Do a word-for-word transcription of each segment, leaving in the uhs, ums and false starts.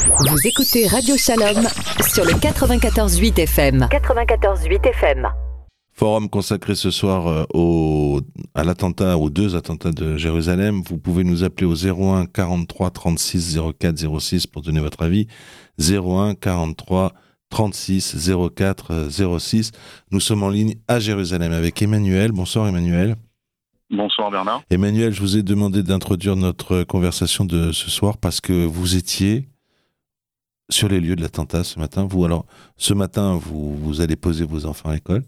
Vous écoutez Radio Shalom sur le quatre-vingt-quatorze virgule huit F M. quatre-vingt-quatorze virgule huit F M. Forum consacré ce soir euh, au, à l'attentat, aux deux attentats de Jérusalem. Vous pouvez nous appeler au zéro un quarante-trois trente-six zéro quatre zéro six pour donner votre avis. zéro un quarante-trois trente-six zéro quatre zéro six. Nous sommes en ligne à Jérusalem avec Emmanuel. Bonsoir Emmanuel. Bonsoir Bernard. Emmanuel, je vous ai demandé d'introduire notre conversation de ce soir parce que vous étiez sur les lieux de l'attentat ce matin. Vous, alors, ce matin, vous, vous allez poser vos enfants à l'école.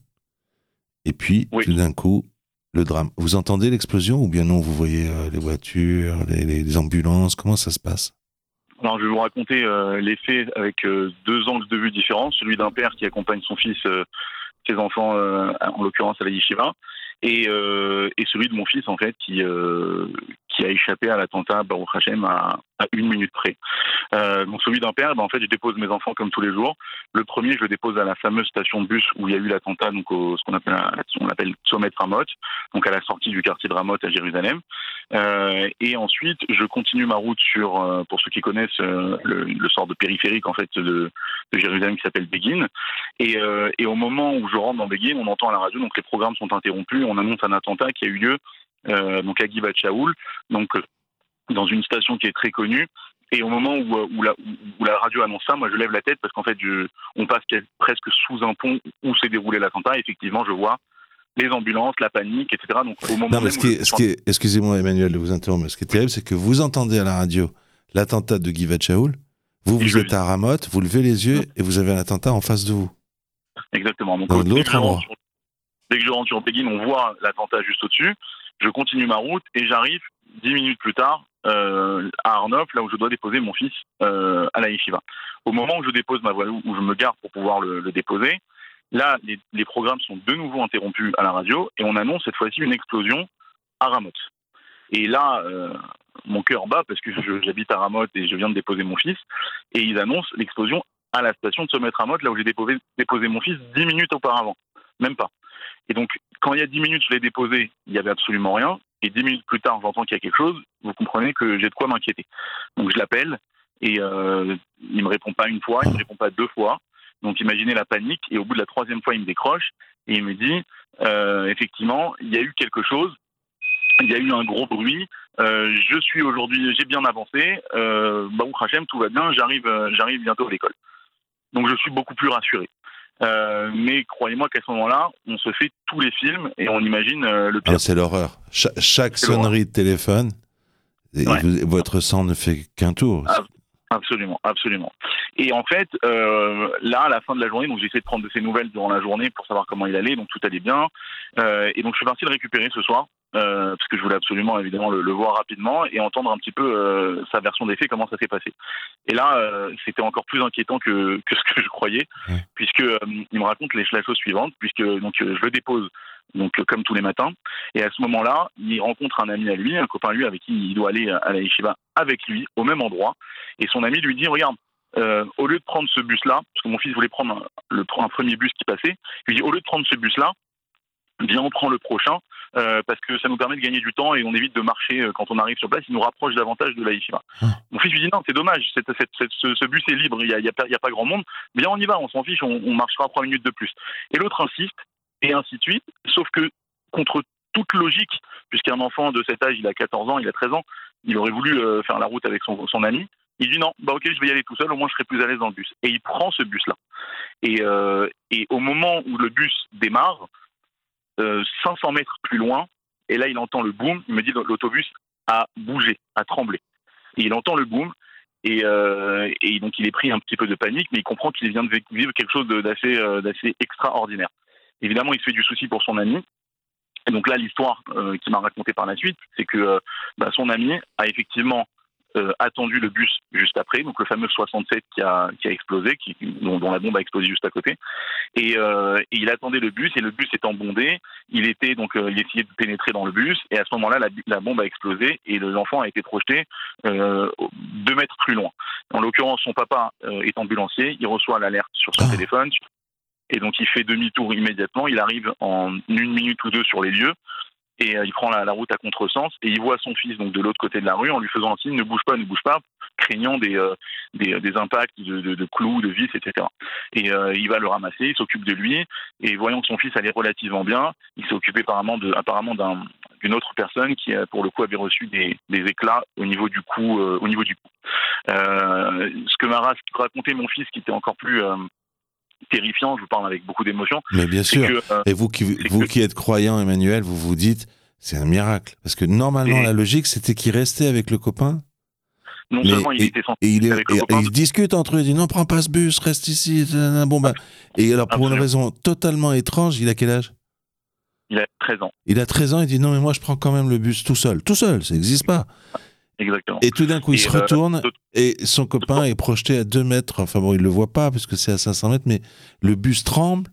Et puis, oui. Tout d'un coup, le drame. Vous entendez l'explosion ou bien non, vous voyez euh, les voitures, les, les ambulances, comment ça se passe ? Alors, je vais vous raconter euh, les faits avec euh, deux angles de vue différents. Celui d'un père qui accompagne son fils, euh, ses enfants, euh, en l'occurrence à la yeshiva, et, euh, et celui de mon fils, en fait, qui, euh, qui a échappé à l'attentat, Baruch Hashem, à, à une minute près. Euh, donc celui d'un père, ben, en fait, je dépose mes enfants comme tous les jours. Le premier, je le dépose à la fameuse station de bus où il y a eu l'attentat, donc au, ce qu'on appelle, on appelle Tzomet Ramot, donc à la sortie du quartier de Ramot à Jérusalem. Euh, et ensuite, je continue ma route sur, euh, pour ceux qui connaissent euh, le, le sort de périphérique en fait de, de Jérusalem qui s'appelle Begin. Et, euh, et au moment où je rentre dans Begin, on entend à la radio, donc les programmes sont interrompus, on annonce un attentat qui a eu lieu euh, donc à Givat Shaoul, donc dans une station qui est très connue. Et au moment où, où, la, où la radio annonce ça, moi je lève la tête parce qu'en fait je, on passe presque sous un pont où s'est déroulé l'attentat. Et effectivement, je vois les ambulances, la panique, et cetera. Donc au moment non, mais ce qui est, ce qui est, excusez-moi Emmanuel de vous interrompre, mais ce qui est terrible, c'est que vous entendez à la radio l'attentat de Givat Shaoul, vous, vous êtes à Ramot, vous levez les yeux et vous avez un attentat en face de vous. Exactement. Donc, dans l'autre endroit. Sur, dès que je rentre sur Begin, on voit l'attentat juste au-dessus. Je continue ma route et j'arrive dix minutes plus tard euh, à Arnov, là où je dois déposer mon fils euh, à la yeshiva. Au moment où je dépose ma voiture, où je me gare pour pouvoir le, le déposer, là, les, les programmes sont de nouveau interrompus à la radio et on annonce cette fois-ci une explosion à Ramot. Et là, euh, mon cœur bat parce que je, j'habite à Ramot et je viens de déposer mon fils et ils annoncent l'explosion à la station de Tzomet Ramot, là où j'ai déposé, déposé mon fils dix minutes auparavant. Même pas. Et donc, quand il y a dix minutes, je l'ai déposé, il n'y avait absolument rien. Et dix minutes plus tard, j'entends qu'il y a quelque chose. Vous comprenez que j'ai de quoi m'inquiéter. Donc, je l'appelle et euh, il ne me répond pas une fois, il ne me répond pas deux fois. Donc, imaginez la panique. Et au bout de la troisième fois, il me décroche et il me dit, euh, effectivement, il y a eu quelque chose. Il y a eu un gros bruit. Euh, je suis aujourd'hui, j'ai bien avancé. Euh, Baruch Hashem, tout va bien. J'arrive, euh, j'arrive bientôt à l'école. Donc, je suis beaucoup plus rassuré. Euh, mais croyez-moi qu'à ce moment-là, on se fait tous les films et on imagine euh, le pire. Ah, c'est l'horreur. Cha- chaque c'est sonnerie l'horreur. De téléphone, et ouais. vous, votre sang ne fait qu'un tour. Ah, absolument, absolument. Et en fait, euh, là, à la fin de la journée, donc j'ai essayé de prendre de ses nouvelles durant la journée pour savoir comment il allait, donc tout allait bien. Euh, et donc je suis parti le récupérer ce soir. Euh, parce que je voulais absolument évidemment le, le voir rapidement et entendre un petit peu euh, sa version des faits, comment ça s'est passé. Et là, euh, c'était encore plus inquiétant que, que ce que je croyais, mmh. puisque euh, il me raconte les, la chose suivante, puisque donc euh, je le dépose donc euh, comme tous les matins, et à ce moment-là, il rencontre un ami à lui, un copain à lui avec qui il doit aller à la yeshiva avec lui au même endroit, et son ami lui dit regarde. Euh, au lieu de prendre ce bus-là, parce que mon fils voulait prendre un, le, un premier bus qui passait, il lui dit au lieu de prendre ce bus-là, viens on prend le prochain. Euh, parce que ça nous permet de gagner du temps et on évite de marcher euh, quand on arrive sur place, il nous rapproche davantage de la yeshiva. Ah. Mon fils lui dit non, c'est dommage, cette, cette, cette, ce, ce bus est libre, il n'y a, y a, y a pas grand monde, bien on y va, on s'en fiche, on, on marchera trois minutes de plus. Et l'autre insiste, et ainsi de suite, sauf que contre toute logique, puisqu'un enfant de cet âge, il a quatorze ans, il a treize ans, il aurait voulu euh, faire la route avec son, son ami, il dit non, bah ok, je vais y aller tout seul, au moins je serai plus à l'aise dans le bus. Et il prend ce bus-là. Et, euh, et au moment où le bus démarre, Euh, cinq cents mètres plus loin, et là il entend le boom, il me dit que l'autobus a bougé, a tremblé. Et il entend le boom, et, euh, et donc il est pris un petit peu de panique, mais il comprend qu'il vient de vivre quelque chose de, d'assez, euh, d'assez extraordinaire. Évidemment, il se fait du souci pour son ami, et donc là l'histoire euh, qu'il m'a racontée par la suite, c'est que euh, bah, son ami a effectivement Euh, attendu le bus juste après, donc le fameux soixante-sept qui a, qui a explosé, qui, dont, dont la bombe a explosé juste à côté. Et, euh, et il attendait le bus, et le bus étant bondé, il était donc euh, il essayait de pénétrer dans le bus, et à ce moment-là, la, la bombe a explosé, et l'enfant a été projeté euh, deux mètres plus loin. En l'occurrence, son papa euh, est ambulancier, il reçoit l'alerte sur son oh. téléphone, et donc il fait demi-tour immédiatement, il arrive en une minute ou deux sur les lieux, et euh, il prend la, la route à contresens et il voit son fils donc de l'autre côté de la rue en lui faisant un signe ne bouge pas, ne bouge pas, craignant des euh, des, des impacts de, de, de clous, de vis, et cetera. Et euh, il va le ramasser, il s'occupe de lui et voyant que son fils allait relativement bien, il s'est occupé apparemment de apparemment d'un d'une autre personne qui pour le coup avait reçu des, des éclats au niveau du cou euh, au niveau du cou. Euh, ce que m'a raconté mon fils qui était encore plus euh, terrifiant, je vous parle avec beaucoup d'émotion. Mais bien sûr. Que, euh, et vous qui vous que... qui êtes croyant, Emmanuel, vous vous dites c'est un miracle parce que normalement et... la logique c'était qu'il restait avec le copain. Non mais, seulement il et, était censé et, il est, avec et, le copain, et ils discutent entre eux, ils disent non, prends pas ce bus, reste ici. Bon bah, et alors pour Absolument. Une raison totalement étrange, il a quel âge? Il a treize ans. Il a treize ans, il dit non mais moi je prends quand même le bus tout seul, tout seul, ça n'existe pas. Exactement. Et tout d'un coup, il et se euh, retourne de... et son copain de... est projeté à deux mètres. Enfin bon, il le voit pas parce que c'est à cinq cents mètres, mais le bus tremble.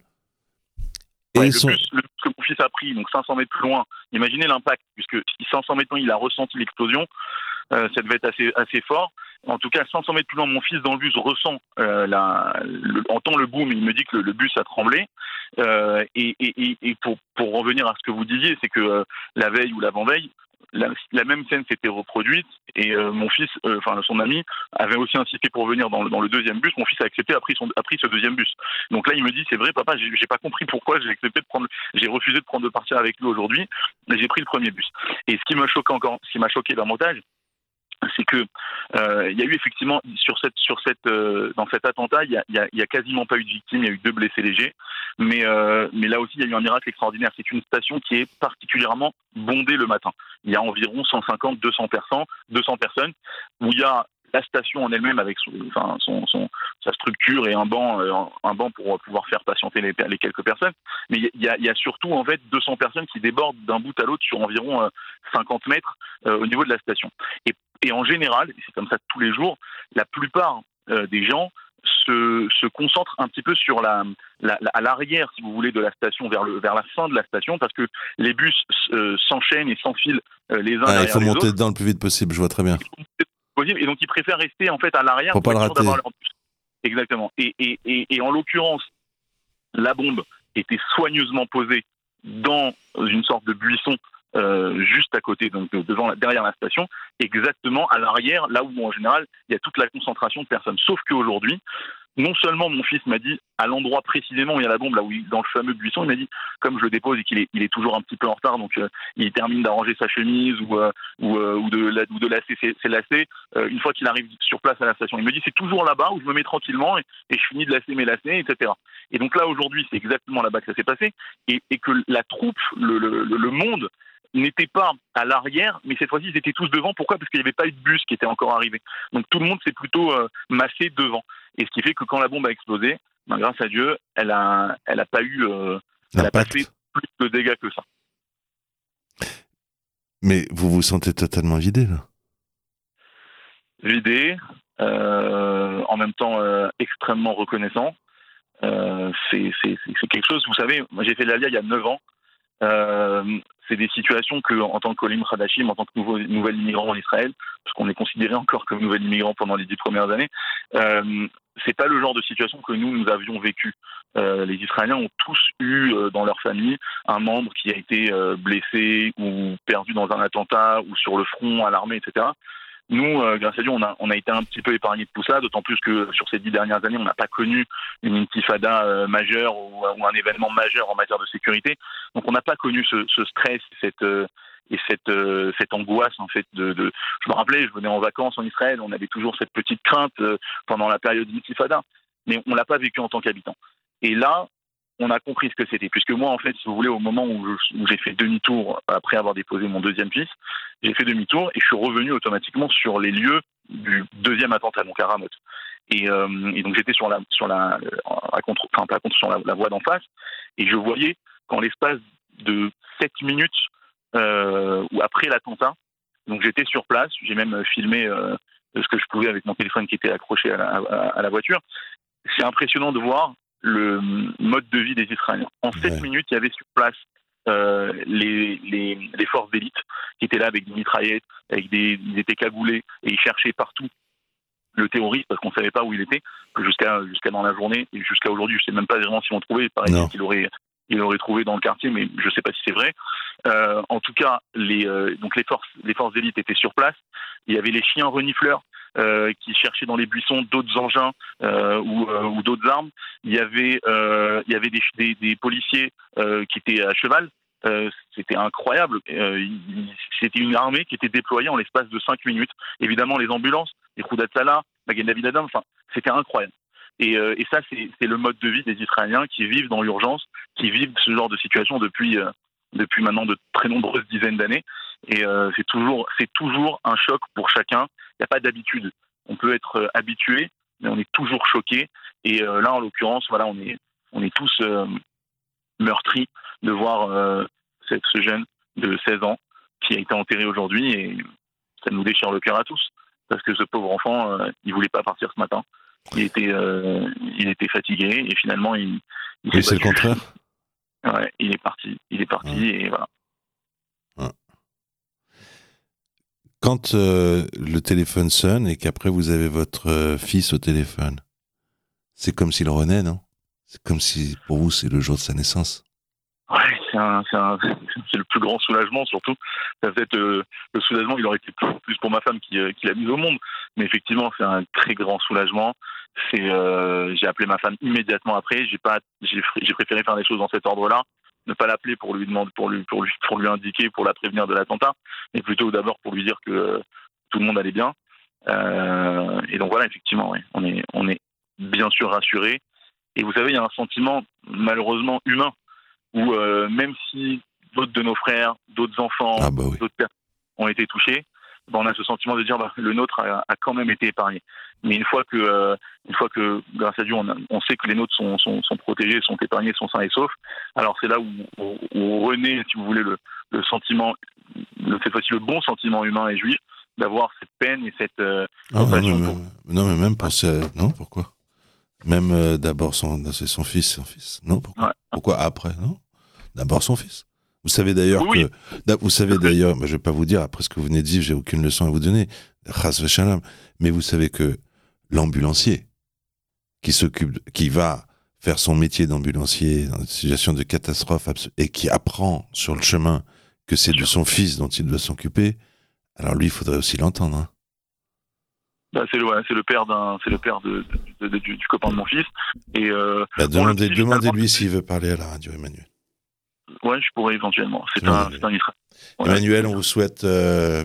Et ouais, son... le, bus, le bus que mon fils a pris, donc cinq cents mètres plus loin, imaginez l'impact, puisque cinq cents mètres plus loin, il a ressenti l'explosion. Euh, ça devait être assez, assez fort. En tout cas, cinq cents mètres plus loin, mon fils dans le bus ressent, euh, la, le, entend le boom, il me dit que le, le bus a tremblé. Euh, et et, et pour, pour revenir à ce que vous disiez, c'est que euh, la veille ou l'avant-veille, La, la même scène s'était reproduite et euh, mon fils, euh, enfin son ami, avait aussi insisté pour venir dans le, dans le deuxième bus. Mon fils a accepté, a pris, son, a pris ce deuxième bus. Donc là, il me dit, c'est vrai, papa, j'ai, j'ai pas compris pourquoi j'ai accepté de prendre, j'ai refusé de prendre de partir avec lui aujourd'hui, mais j'ai pris le premier bus. Et ce qui m'a choqué encore, ce qui m'a choqué davantage, c'est que euh, il y a eu effectivement sur cette sur cette euh, dans cet attentat il y a, il y a il y a quasiment pas eu de victimes, il y a eu deux blessés légers, mais euh, mais là aussi il y a eu un miracle extraordinaire. C'est une station qui est particulièrement bondée le matin. Il y a environ cent cinquante deux cents personnes deux cents personnes où il y a la station en elle-même avec son, enfin, son, son, sa structure et un banc, euh, un banc pour pouvoir faire patienter les, les quelques personnes. Mais il y a, il y a surtout en fait deux cents personnes qui débordent d'un bout à l'autre sur environ euh, cinquante mètres euh, au niveau de la station. Et, et en général, et c'est comme ça tous les jours, la plupart euh, des gens se, se concentrent un petit peu sur la, la, la, à l'arrière, si vous voulez, de la station, vers, le, vers la fin de la station, parce que les bus euh, s'enchaînent et s'enfilent euh, les uns ah, derrière les autres. Il faut monter dedans le plus vite possible, je vois très bien. Et donc ils préfèrent rester en fait à l'arrière pour, pour pas le rater. D'avoir leur bus. Exactement. Et, et, et, et en l'occurrence, la bombe était soigneusement posée dans une sorte de buisson euh, juste à côté, donc devant, derrière la station, exactement à l'arrière, là où en général il y a toute la concentration de personnes. Sauf qu'aujourd'hui, non seulement mon fils m'a dit à l'endroit précisément où il y a la bombe, là où il, dans le fameux buisson, il m'a dit comme je le dépose et qu'il est, il est toujours un petit peu en retard, donc euh, il termine d'arranger sa chemise ou euh, ou, euh, ou de la, ou de lasser ses, ses lacets. Euh, une fois qu'il arrive sur place à la station, il me dit c'est toujours là-bas où je me mets tranquillement et, et je finis de lasser mes lacets, et cetera. Et donc là aujourd'hui, c'est exactement là-bas que ça s'est passé et, et que la troupe, le, le, le monde n'était pas à l'arrière, mais cette fois-ci ils étaient tous devant. Pourquoi ? Parce qu'il n'y avait pas eu de bus qui était encore arrivé. Donc tout le monde s'est plutôt euh, massé devant. Et ce qui fait que quand la bombe a explosé, ben, grâce à Dieu, elle a, elle a pas eu, euh, elle a pas fait plus de dégâts que ça. Mais vous vous sentez totalement vidé là ? Vidé, euh, en même temps euh, extrêmement reconnaissant. Euh, c'est, c'est, c'est quelque chose. Vous savez, moi j'ai fait l'Alia il y a neuf ans. Euh, c'est des situations que, en tant qu'Olim Khadashim, en tant que nouveau, nouvel immigrant en Israël, parce qu'on est considéré encore comme nouvel immigrant pendant les dix premières années, euh, c'est pas le genre de situation que nous, nous avions vécu. Euh, les Israéliens ont tous eu euh, dans leur famille un membre qui a été euh, blessé ou perdu dans un attentat ou sur le front à l'armée, et cetera. Nous, euh, grâce à Dieu, on a, on a été un petit peu épargnés de tout ça, d'autant plus que sur ces dix dernières années, on n'a pas connu une intifada euh, majeure ou, ou un événement majeur en matière de sécurité. Donc, on n'a pas connu ce, ce stress, cette, euh, et cette, euh, cette angoisse, en fait. De, de... Je me rappelais, je venais en vacances en Israël, on avait toujours cette petite crainte euh, pendant la période d'intifada, mais on l'a pas vécu en tant qu'habitant. Et là, on a compris ce que c'était. Puisque moi, en fait, si vous voulez, au moment où, je, où j'ai fait demi-tour, après avoir déposé mon deuxième fils, j'ai fait demi-tour et je suis revenu automatiquement sur les lieux du deuxième attentat, donc à Ramot. Et, euh, et donc j'étais sur la, sur la, à contre, enfin pas contre, sur la, la voie d'en face, et je voyais qu'en l'espace de sept minutes euh, ou après l'attentat, donc j'étais sur place, j'ai même filmé euh, ce que je pouvais avec mon téléphone qui était accroché à la, à, à la voiture. C'est impressionnant de voir le mode de vie des Israéliens. En sept ouais. minutes, il y avait sur place euh, les, les, les forces d'élite qui étaient là avec des mitraillettes, avec des, ils étaient cagoulés et ils cherchaient partout le terroriste parce qu'on ne savait pas où il était, jusqu'à, jusqu'à dans la journée et jusqu'à aujourd'hui. Je ne sais même pas vraiment si on le trouvait. Il paraît qu'il aurait, ils l'auraient trouvé dans le quartier, mais je ne sais pas si c'est vrai. Euh, en tout cas, les, euh, donc les forces, les forces d'élite étaient sur place. Il y avait les chiens renifleurs euh, qui cherchaient dans les buissons d'autres engins euh, ou, euh, ou d'autres armes. Il y avait, euh, il y avait des, des, des policiers euh, qui étaient à cheval. Euh, c'était incroyable. Euh, c'était une armée qui était déployée en l'espace de cinq minutes. Évidemment, les ambulances, les Khudat Salah, Magen David Adom, enfin, c'était incroyable. Et, euh, et ça, c'est, c'est le mode de vie des Israéliens qui vivent dans l'urgence, qui vivent ce genre de situation depuis, euh, depuis maintenant de très nombreuses dizaines d'années. Et euh, c'est toujours, c'est toujours un choc pour chacun. Il n'y a pas d'habitude. On peut être euh, habitué, mais on est toujours choqué. Et euh, là, en l'occurrence, voilà, on est, on est tous euh, meurtris de voir euh, cette, ce jeune de seize ans qui a été enterré aujourd'hui. Et ça nous déchire le cœur à tous. Parce que ce pauvre enfant, euh, il ne voulait pas partir ce matin. Il était, euh, il était fatigué et finalement il. il oui, c'est battu. Le contraire. Ouais, il est parti, il est parti ouais. et voilà. Ouais. Quand euh, le téléphone sonne et qu'après vous avez votre euh, fils au téléphone, c'est comme s'il renaît, non ? C'est comme si pour vous c'est le jour de sa naissance. Ouais, c'est, un, c'est, un, c'est le plus grand soulagement, surtout. Ça peut être euh, le soulagement, il aurait été plus pour ma femme qui, euh, qui l'a mise au monde. Mais effectivement, c'est un très grand soulagement. C'est, euh, j'ai appelé ma femme immédiatement après. J'ai pas, j'ai, j'ai préféré faire des choses dans cet ordre-là, ne pas l'appeler pour lui demander, pour lui, pour lui, pour lui indiquer, pour la prévenir de l'attentat, mais plutôt d'abord pour lui dire que euh, tout le monde allait bien. Euh, et donc voilà, effectivement, ouais, on est, on est bien sûr rassuré. Et vous savez, il y a un sentiment malheureusement humain. Où euh, même si d'autres de nos frères, d'autres enfants, ah bah oui. d'autres personnes ont été touchés, ben on a ce sentiment de dire bah, le nôtre a, a quand même été épargné. Mais une fois que, euh, une fois que grâce à Dieu, on, a, on sait que les nôtres sont, sont, sont protégés, sont épargnés, sont sains et saufs, alors c'est là où, où, où on renaît, si vous voulez, le, le sentiment, le, cette fois-ci le bon sentiment humain et juif, d'avoir cette peine et cette... Euh, ah, non, mais, pour... non, mais même penser à... Non, pourquoi Même euh, d'abord, son, c'est son fils, son fils. Non, pourquoi ouais. Pourquoi après, non D'abord son fils. Vous savez d'ailleurs oui, que, oui. vous savez d'ailleurs, bah, je vais pas vous dire après ce que vous venez de dire, j'ai aucune leçon à vous donner, chas v'shalom, mais vous savez que l'ambulancier qui s'occupe, qui va faire son métier d'ambulancier dans une situation de catastrophe et qui apprend sur le chemin que c'est de son fils dont il doit s'occuper, alors lui, il faudrait aussi l'entendre. Hein. Bah, c'est le, ouais, c'est le père d'un, c'est le père de, de, de, de, du, du copain de mon fils. Et euh, bah, demandez, bon, demandez-lui s'il veut parler à la radio, Emmanuel. Ouais, je pourrais éventuellement. C'est un, c'est un Israël. Ouais. Emmanuel, on vous souhaite euh,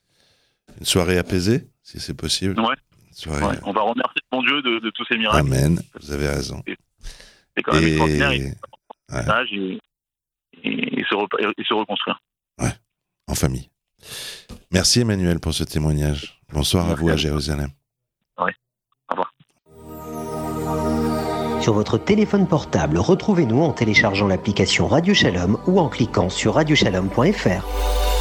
une soirée apaisée, si c'est possible. Ouais. Soirée, ouais. On va remercier mon Dieu de, de tous ces miracles. Amen. Vous avez raison. C'est, c'est quand même et... extraordinaire. Et, ouais. et, et, et, se repa- et se reconstruire. Ouais. En famille. Merci Emmanuel pour ce témoignage. Bonsoir Merci à vous à Jérusalem. Oui, au revoir. Sur votre téléphone portable, retrouvez-nous en téléchargeant l'application Radio Shalom ou en cliquant sur radio shalom point f r.